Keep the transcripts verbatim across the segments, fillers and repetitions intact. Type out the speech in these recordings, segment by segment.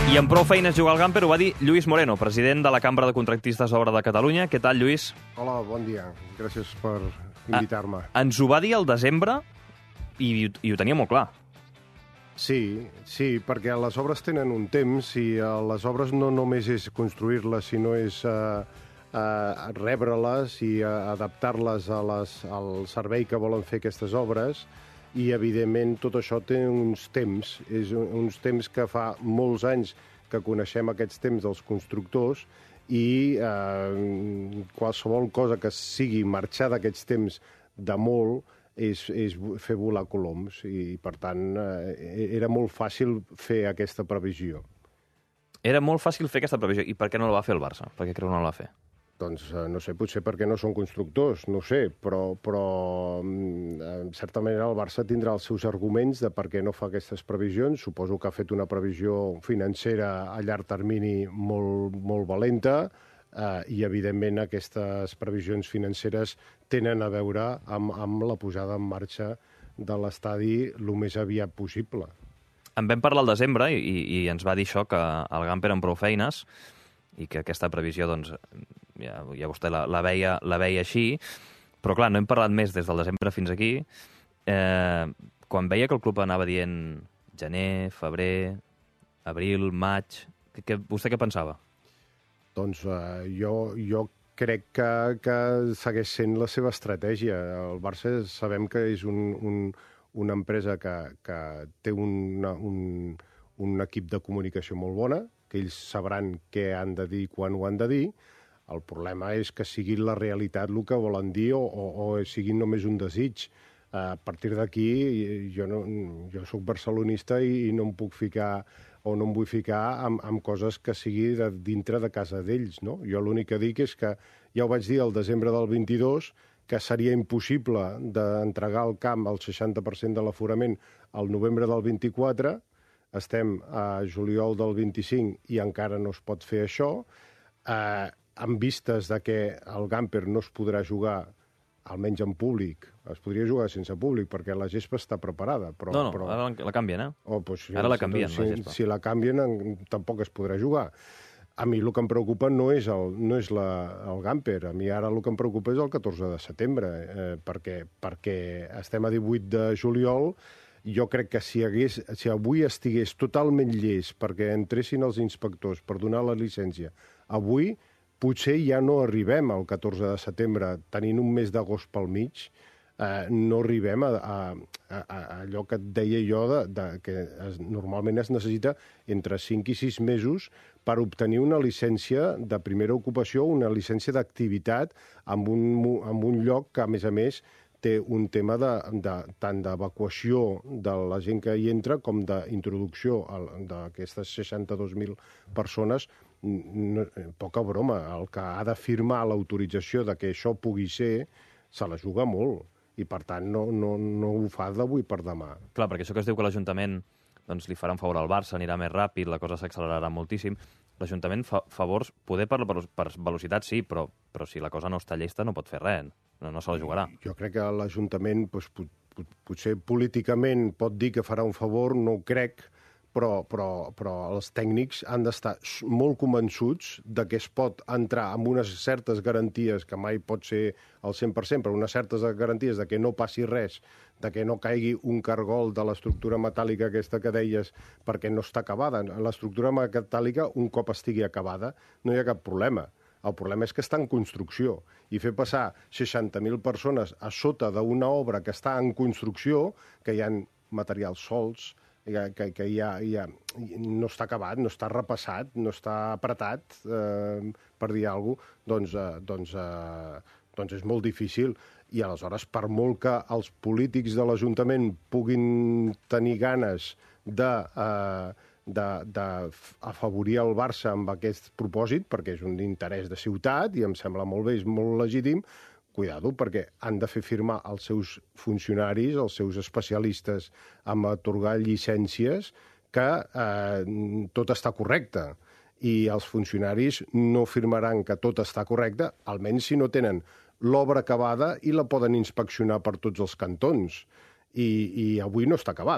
I amb prou feines jugar al Gamper ho va dir Lluís Moreno, president de la Cambra de Contractistes d'Obra de Catalunya. Què tal, Lluís? Hola, bon dia. Gràcies per invitar-me. Ah, ens ho va dir al desembre i, i ho tenia molt clar. Sí, sí, perquè les obres tenen un temps i uh, les obres no només és construir-les, sinó és uh, uh, rebre-les i uh, adaptar-les a les, al servei que volen fer aquestes obres. I, evidentment, tot això té uns temps. És uns temps que fa molts anys que coneixem aquests temps dels constructors i eh, qualsevol cosa que sigui marxar d'aquests temps de molt és, és fer volar coloms. I, per tant, eh, era molt fàcil fer aquesta previsió. Era molt fàcil fer aquesta previsió. I per què no la va fer el Barça? Per què creu que no la va fer? Doncs, no sé, potser perquè no són constructors, no ho sé, però, però en certa manera el Barça tindrà els seus arguments de per què no fa aquestes previsions. Suposo que ha fet una previsió financera a llarg termini molt, molt valenta eh, i, evidentment, aquestes previsions financeres tenen a veure amb, amb la posada en marxa de l'estadi el més aviat possible. En vam parlar al desembre i, i ens va dir això, que el Gamper amb prou feines i que aquesta previsió, doncs, ja, ja vostè la, la, veia, la veia així, però clar, no hem parlat més des del desembre fins aquí. Eh, quan veia que el club anava dient gener, febrer, abril, maig, que, que, vostè què pensava? Doncs eh, jo, jo crec que, que segueix sent la seva estratègia. El Barça sabem que és un, un, una empresa que, que té una, un, un equip de comunicació molt bona, que ells sabran què han de dir quan ho han de dir. El problema és que sigui la realitat el que volen dir o, o, o sigui només un desig. A partir d'aquí, jo, no, jo soc barcelonista i, i no em puc ficar o no em vull ficar amb, amb coses que sigui de, dintre de casa d'ells. No? Jo l'únic que dic és que, ja ho vaig dir al desembre del vint-i-dos, que seria impossible d'entregar al camp el seixanta per cent de l'aforament al novembre del vint-i-quatre. Estem a juliol del vint-i-cinc i encara no es pot fer això, eh, amb vistes de que el Gamper no es podrà jugar, almenys en públic. Es podria jugar sense públic, perquè la gespa està preparada. Però, no, no, però... ara la canvien, eh? Oh, doncs, si, ara la canvien, si, la gespa. Si la canvien, tampoc es podrà jugar. A mi el que em preocupa no és el, no és la, el Gamper. A mi ara el que em preocupa és el catorze de setembre, eh, perquè, perquè estem a divuit de juliol. Jo crec que si, hagués, si avui estigués totalment llest perquè entressin els inspectors per donar la llicència, avui potser ja no arribem al catorze de setembre, tenint un mes d'agost pel mig, eh, no arribem a, a, a, a allò que et deia jo, de, de, que es, normalment es necessita entre cinc i sis mesos per obtenir una llicència de primera ocupació, una llicència d'activitat amb un, amb un lloc que, a més a més, té un tema de, de, tant d'evacuació de la gent que hi entra com d'introducció d'aquestes seixanta-dos mil persones. No, poca broma. El que ha de firmar l'autorització de que això pugui ser se la juga molt i, per tant, no, no, no ho fa d'avui per demà. Clar, perquè això que es diu que l'Ajuntament doncs, li farà un favor al Barça, anirà més ràpid, la cosa s'accelerarà moltíssim. L'Ajuntament fa favors, poder per, per velocitat sí, però, però si la cosa no està llesta no pot fer res. No, no se la jugarà. Jo crec que l'Ajuntament, doncs, pot, pot, potser políticament pot dir que farà un favor, no ho crec, però, però, però els tècnics han d'estar molt convençuts de que es pot entrar amb unes certes garanties, que mai pot ser al cent per cent, però unes certes garanties de que no passi res, de que no caigui un cargol de l'estructura metàl·lica aquesta que deies perquè no està acabada. L'estructura metàl·lica, un cop estigui acabada, no hi ha cap problema. El problema és que està en construcció i fer passar seixanta mil persones a sota d'una obra que està en construcció, que hi ha materials solts, que, que ja, ja no està acabat, no està repassat, no està apretat, eh, per dir alguna cosa, doncs, eh, doncs, eh, doncs és molt difícil. I aleshores, per molt que els polítics de l'Ajuntament puguin tenir ganes de... Eh, d'afavorir el Barça amb aquest propòsit, perquè és un interès de ciutat i em sembla molt bé, és molt legítim, cuidado, perquè han de fer firmar els seus funcionaris, els seus especialistes en atorgar llicències, que eh, tot està correcte. I els funcionaris no firmaran que tot està correcte, almenys si no tenen l'obra acabada i la poden inspeccionar per tots els cantons. I, i avui no està acabada.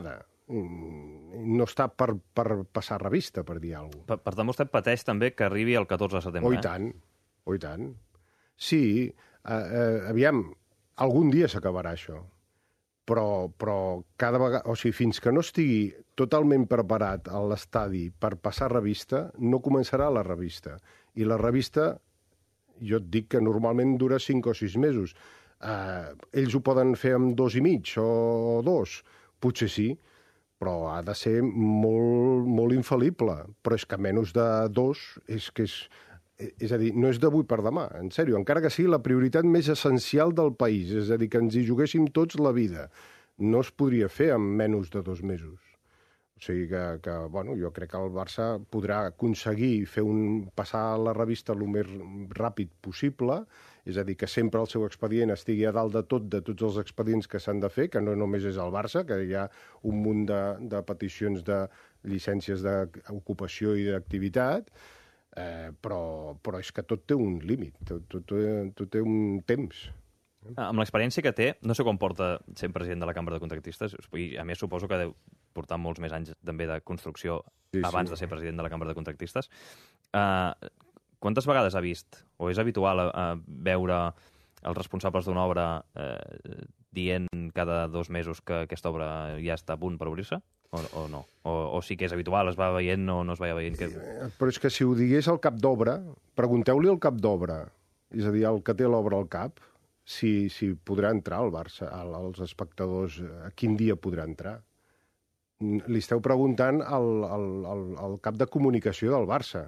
no està per, per passar revista, per dir alguna cosa. Per, per tant, vostè pateix també que arribi el catorze de setembre. Oh, i tant, oh, i tant. Sí, eh, eh, aviam, algun dia s'acabarà això, però, però cada vegada, o sigui, fins que no estigui totalment preparat a l'estadi per passar revista, no començarà la revista. I la revista, jo et dic que normalment dura cinc o sis mesos. Eh, ells ho poden fer amb dos i mig o dos, potser sí, però ha de ser molt, molt infal·lible. Però és que menys de dos és que és... És a dir, no és d'avui per demà, en sèrio, encara que sigui la prioritat més essencial del país, és a dir, que ens hi juguéssim tots la vida. No es podria fer en menys de dos mesos. O sigui que, que bueno, jo crec que el Barça podrà aconseguir fer un, passar la revista el més ràpid possible, és a dir, que sempre el seu expedient estigui a dalt de tot, de tots els expedients que s'han de fer, que no només és el Barça, que hi ha un munt de, de peticions de llicències d'ocupació i d'activitat, Eh, però, però és que tot té un límit, tot, tot, tot té un temps. Amb l'experiència que té, no sé com porta sent president de la Cambra de Contractistes, i a més suposo que deu portar molts més anys també de construcció sí, abans sí. de ser president de la Cambra de Contractistes. Uh, quantes vegades ha vist, o és habitual uh, veure els responsables d'una obra uh, dient cada dos mesos que aquesta obra ja està a punt per obrir-se? O, o no? O, o sí que és habitual, es va veient o no es va veient? Que... Però és que si ho digués el cap d'obra, pregunteu-li al cap d'obra, és a dir, el que té l'obra al cap, si, si podrà entrar al Barça, als espectadors, a quin dia podrà entrar. Li esteu preguntant al, al, al, al cap de comunicació del Barça.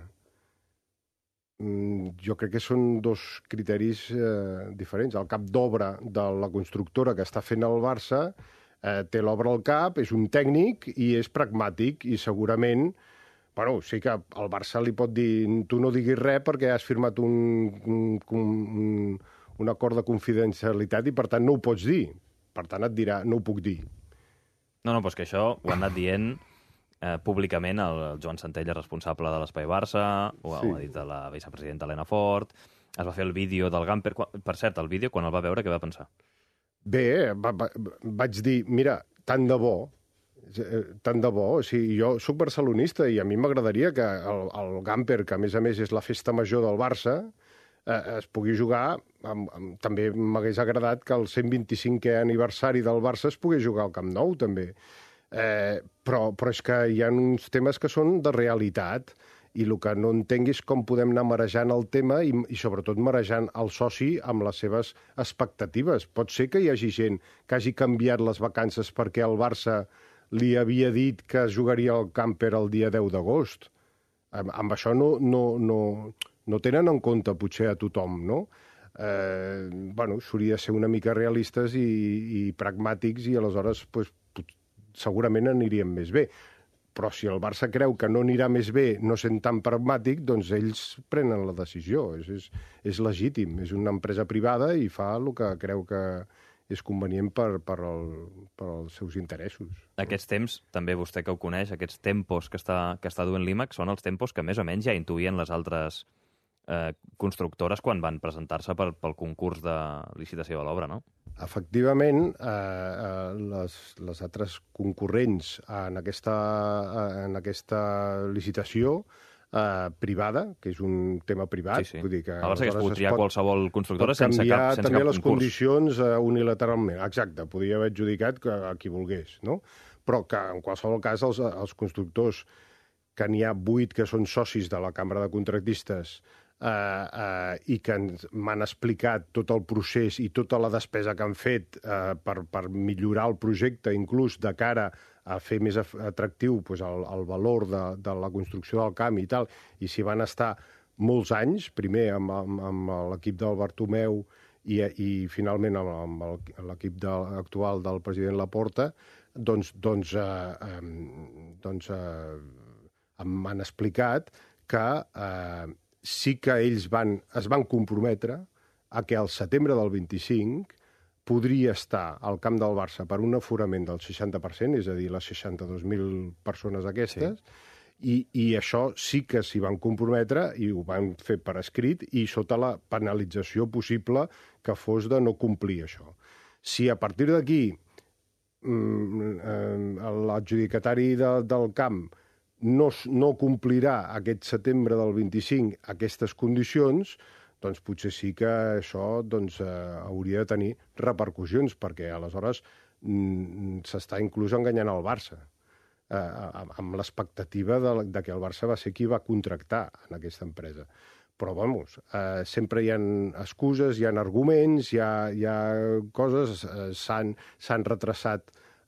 Jo crec que són dos criteris eh, diferents. El cap d'obra de la constructora que està fent el Barça Eh, té l'obra al cap, és un tècnic i és pragmàtic i segurament, bueno, sí que el Barça li pot dir tu no diguis res perquè has firmat un, un, un, un acord de confidencialitat i per tant no ho pots dir. Per tant et dirà no ho puc dir. No, no, però és que això ho ha anat dient eh, públicament el, el Joan Santella, responsable de l'Espai Barça, ho, sí. ho ha dit la vicepresidenta Elena Fort, es va fer el vídeo del Gamper. Per cert, el vídeo, quan el va veure, què va pensar? Bé, va, va, vaig dir, mira, tant de bo, tant de bo, o sigui, jo sóc barcelonista i a mi m'agradaria que el, el Gamper, que a més a més és la festa major del Barça, eh, es pugui jugar, amb, amb, també m'hagués agradat que el cent vint-i-cinquè aniversari del Barça es pogués jugar al Camp Nou, també. Eh, però, però és que hi ha uns temes que són de realitat, i el que no entenc és com podem anar marejant el tema i, i sobretot marejant el soci amb les seves expectatives. Pot ser que hi hagi gent que hagi canviat les vacances perquè el Barça li havia dit que es jugaria al Camper el dia deu d'agost. Amb, amb això no, no, no, no tenen en compte potser a tothom, no? Eh, bueno, s'hauria de ser una mica realistes i, i pragmàtics i aleshores pues, segurament aniríem més bé. Però si el Barça creu que no anirà més bé no sent tan pragmàtic, doncs ells prenen la decisió. És, és, és legítim. És una empresa privada i fa el que creu que és convenient per, per, el, per als seus interessos. Aquests temps, també vostè que ho coneix, aquests tempos que està, que està duent l'IMAX són els tempos que més o menys ja intuïen les altres eh, constructores quan van presentar-se pel, pel concurs de licitació de l'obra, no? Efectivament, eh, les, les altres concurrents en aquesta, en aquesta licitació eh, privada, que és un tema privat... Sí, sí. Vull dir que el Barça que es pot triar pot, qualsevol constructora sense cap, sense cap concurs. També les condicions eh, unilateralment. Exacte, podia haver adjudicat que, a qui volgués, no? Però que en qualsevol cas els, els constructors, que n'hi ha vuit que són socis de la Cambra de Contractistes, Uh, uh, i que m'han explicat tot el procés i tota la despesa que han fet uh, per, per millorar el projecte, inclús de cara a fer més atractiu pues, el, el valor de, de la construcció del camp i tal, i s'hi van estar molts anys, primer amb, amb, amb l'equip del Bartomeu i, i finalment amb, amb l'equip de, actual del president Laporta, doncs, doncs, uh, um, doncs uh, m'han explicat que uh, sí que ells van, es van comprometre a que al setembre del vint-i-cinc podria estar al camp del Barça per un aforament del seixanta per cent, és a dir, les seixanta-dos mil persones aquestes, sí. i, i això sí que s'hi van comprometre i ho van fer per escrit i sota la penalització possible que fos de no complir això. Si a partir d'aquí l'adjudicatari de, del camp no, no complirà aquest setembre del vint-i-cinc aquestes condicions, doncs potser sí que això doncs, eh, hauria de tenir repercussions, perquè aleshores mm, s'està inclús enganyant el Barça, eh, amb l'expectativa de, de que el Barça va ser qui va contractar en aquesta empresa. Però, vamos, eh, sempre hi ha excuses, hi ha arguments, hi ha, hi ha coses, eh, s'han retrasat,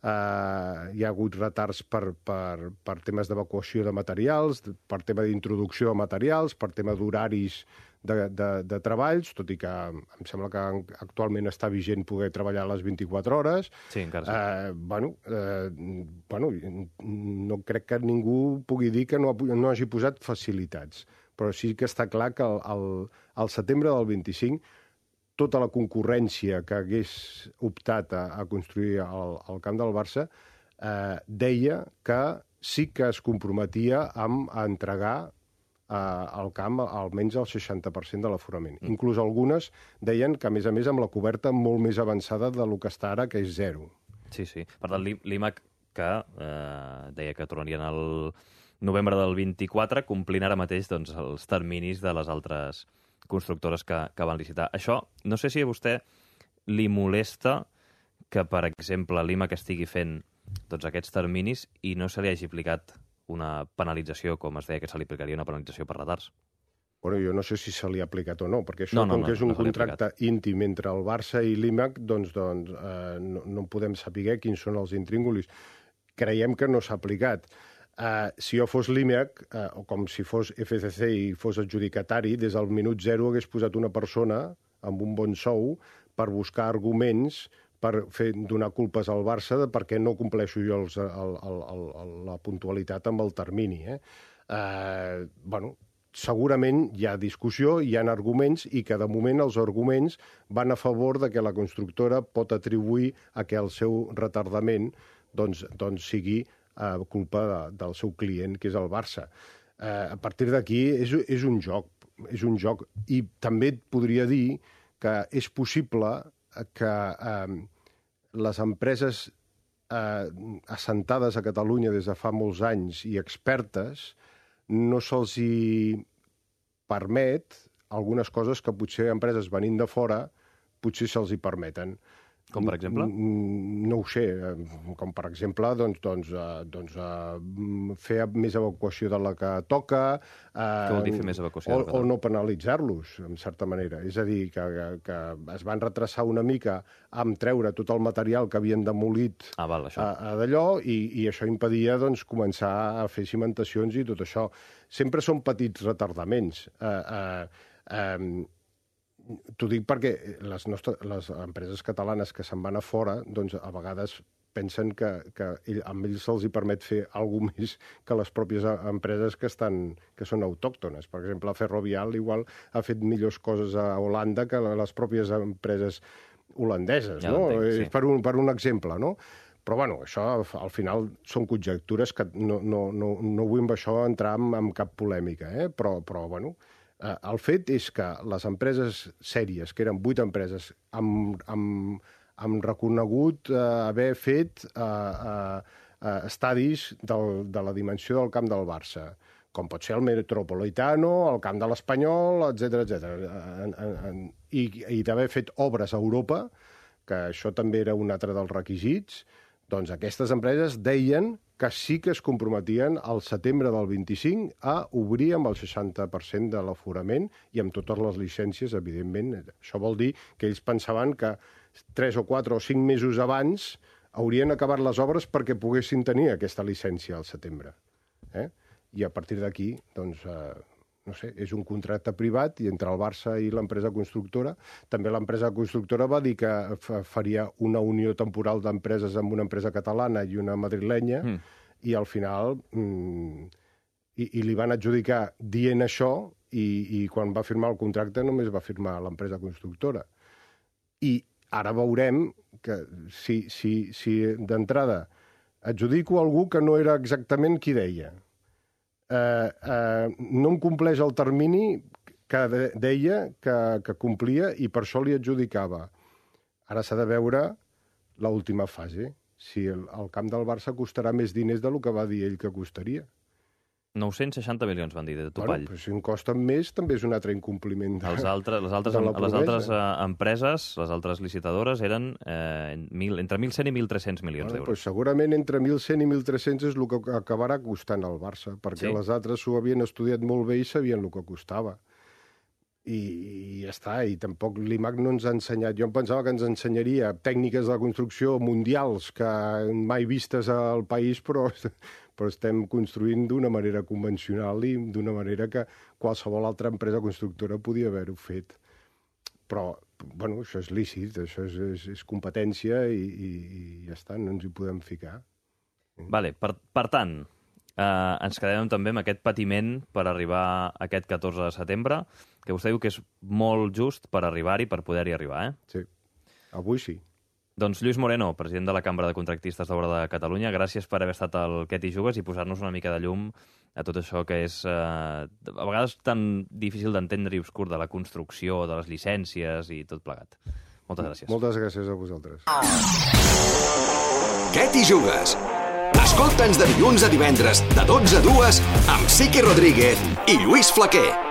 eh, hi ha hagut retards per, per, per temes d'evacuació de materials, per tema d'introducció de materials, per tema d'horaris de, de, de treballs, tot i que em sembla que actualment està vigent poder treballar a les vint-i-quatre hores. Sí, encara sí. Eh, bueno, eh, bueno, no crec que ningú pugui dir que no, no hagi posat facilitats, però sí que està clar que al, al, al setembre del vint-i-cinc tota la concurrència que hagués optat a, a construir el, el camp del Barça eh, deia que sí que es comprometia amb a entregar eh, al camp almenys el seixanta per cent de l'aforament. Mm. Inclús algunes deien que, a més a més, amb la coberta molt més avançada de lo que està ara, que és zero. Sí, sí. Per tant, l'I M A C, que eh, deia que tornarien al novembre del vint-i-quatre, complint ara mateix doncs, els terminis de les altres constructores que, que van licitar. Això, no sé si a vostè li molesta que, per exemple, l'I M A C estigui fent tots aquests terminis i no se li hagi aplicat una penalització, com es deia que se li aplicaria una penalització per retards. Bueno, jo no sé si se li ha aplicat o no, perquè això, no, no, com no, que és un no contracte íntim entre el Barça i l'I M A C, doncs, doncs eh, no, no podem saber quins són els intríngulis. Creiem que no s'ha aplicat. Uh, si jo fos l'I M A C, uh, o com si fos F C C i fos adjudicatari, des del minut zero hagués posat una persona amb un bon sou per buscar arguments per fer, donar culpes al Barça de per què no compleixo jo els, el, el, el, la puntualitat amb el termini. Eh? Uh, bueno, segurament hi ha discussió, hi ha arguments, i que de moment els arguments van a favor de que la constructora pot atribuir a que el seu retardament doncs, doncs sigui uh, culpa de, del seu client, que és el Barça. Uh, a partir d'aquí és, és un joc, és un joc. I també et podria dir que és possible que eh, les empreses eh, assentades a Catalunya des de fa molts anys i expertes no se'ls hi permet algunes coses que potser empreses venint de fora potser se'ls hi permeten. Com, per exemple? No ho sé. Com, per exemple, doncs, doncs, doncs, fer més evacuació de la que toca. Què vol dir fer més evacuació de la que toca? O no penalitzar-los, en certa manera. És a dir, que, que es van retrasar una mica amb treure tot el material que havien demolit ah, val, això. d'allò, i, i això impedia doncs, començar a fer cimentacions i tot això. Sempre són petits retardaments. Eh, eh, eh, T'ho dic perquè les, nostres, les empreses catalanes que se'n van a fora, doncs a vegades pensen que, que ell, amb ells se'ls hi permet fer alguna més que les pròpies empreses que, estan, que són autòctones. Per exemple, Ferrovial igual ha fet millors coses a Holanda que les pròpies empreses holandeses, ja no? Entenc, sí. per, un, per un exemple, no? Però, bueno, això al final són conjectures que no, no, no, no vull amb això entrar en, en cap polèmica, eh? però, però, bueno, eh, el fet és que les empreses sèries, que eren vuit empreses, amb, amb, amb reconegut eh, haver fet eh, eh, eh, estadis del, de la dimensió del camp del Barça, com pot ser el Metropolitano, el camp de l'Espanyol, etcètera, etcètera, i, i d'haver fet obres a Europa, que això també era un altre dels requisits, doncs aquestes empreses deien que sí que es comprometien al setembre del vint-i-cinc a obrir amb el seixanta per cent de l'aforament i amb totes les llicències, evidentment. Això vol dir que ells pensaven que tres o quatre o cinc mesos abans haurien acabat les obres perquè poguessin tenir aquesta llicència al setembre. Eh? I a partir d'aquí, doncs, eh, no sé, és un contracte privat i entre el Barça i l'empresa constructora. També l'empresa constructora va dir que faria una unió temporal d'empreses amb una empresa catalana i una madrilenya, mm. i al final mm, i, i li van adjudicar dient això, i, i quan va firmar el contracte només va firmar l'empresa constructora. I ara veurem que si, si, si d'entrada adjudico algú que no era exactament qui deia, Eh, eh, no em compleix el termini que de, deia que, que complia i per això li adjudicava. Ara s'ha de veure l'última fase, si el, el camp del Barça costarà més diners del que va dir ell que costaria. nou-cents seixanta milions van dir, de topall. Bueno, però si en costen més, també és un altre incompliment de, els altres, les altres, de la les promesa. altres uh, empreses, les altres licitadores, eren eh, mil, entre mil cent i mil tres-cents milions bueno, d'euros. pues segurament entre mil cent i mil tres-cents és el que acabarà costant el Barça, perquè Sí? les altres s'ho havien estudiat molt bé i sabien el que costava. I, i ja està, i tampoc l'I M A C no ens ha ensenyat. Jo em pensava que ens ensenyaria tècniques de construcció mundials que mai vistes al país, però, però estem construint d'una manera convencional i d'una manera que qualsevol altra empresa constructora podia haver-ho fet. Però, bueno, això és lícit, això és, és, és competència i, i, i ja està, no ens hi podem ficar. Vale, per, per tant, eh, ens quedem també amb aquest patiment per arribar aquest catorze de setembre, que vostè diu que és molt just per arribar-hi, per poder-hi arribar, eh? Sí, avui sí. Doncs Lluís Moreno, president de la Cambra de Contractistes d'Obra de Catalunya, gràcies per haver estat al Què t'hi jugues i posar-nos una mica de llum a tot això que és eh, a vegades tan difícil d'entendre i obscur de la construcció, de les llicències i tot plegat. Moltes gràcies. Moltes gràcies a vosaltres. Què t'hi jugues? Escolta'ns de dilluns a divendres, de dotze a dues, amb Siqui Rodríguez i Lluís Flaquer.